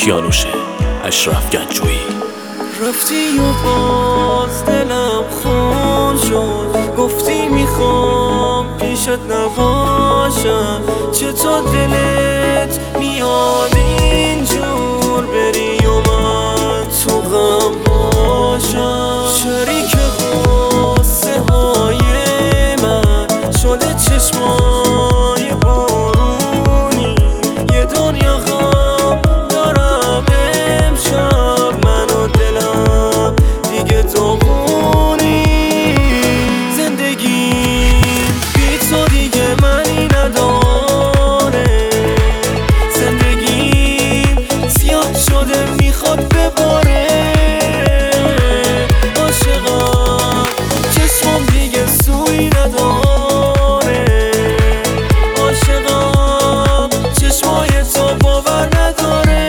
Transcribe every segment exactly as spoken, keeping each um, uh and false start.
کیانوشه اشرف گنجویی. رفتی و باز دلم خون شد، گفتی میخوام پیشت نباشم. چطور دلت میاد اینجور بری و من تو غم باشم؟ شریک غصه های من شده چشمای بارونی، یه دنیا غم دارم امشب، من و دلم دیگه داغونی. زندگیم بی تو دیگه معنی نداره، زندگیم سیاه شده میخواد بباره. عاشقم چشمم دیگه سوی نداره، عاشقم چشمای تو باور نداره.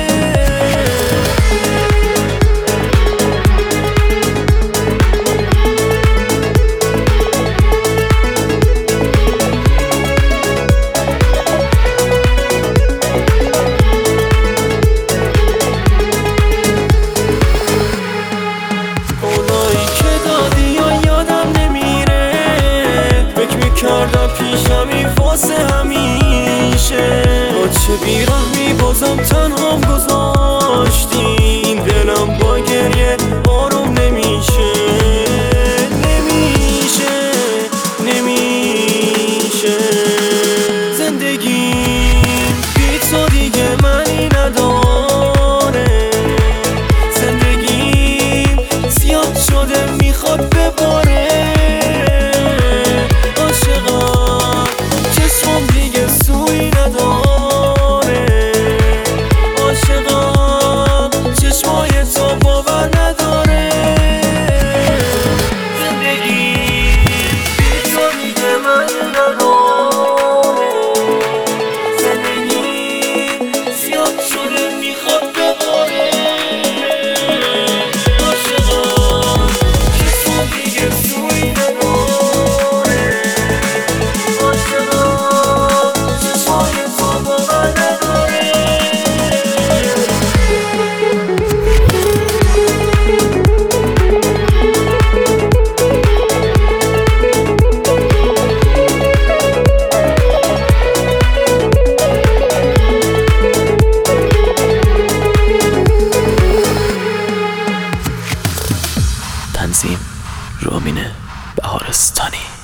کردم پیشمی واسه همیشه، با چه بیرحمی بازم تنهام گذاشتی. این دلم با گریه آروم نمیشه، نمیشه نمیشه. زندگی بی تو دیگه معنی نداره، زندگی سیاه شده میخواد بباره. تنظیم رامین بهارستانی.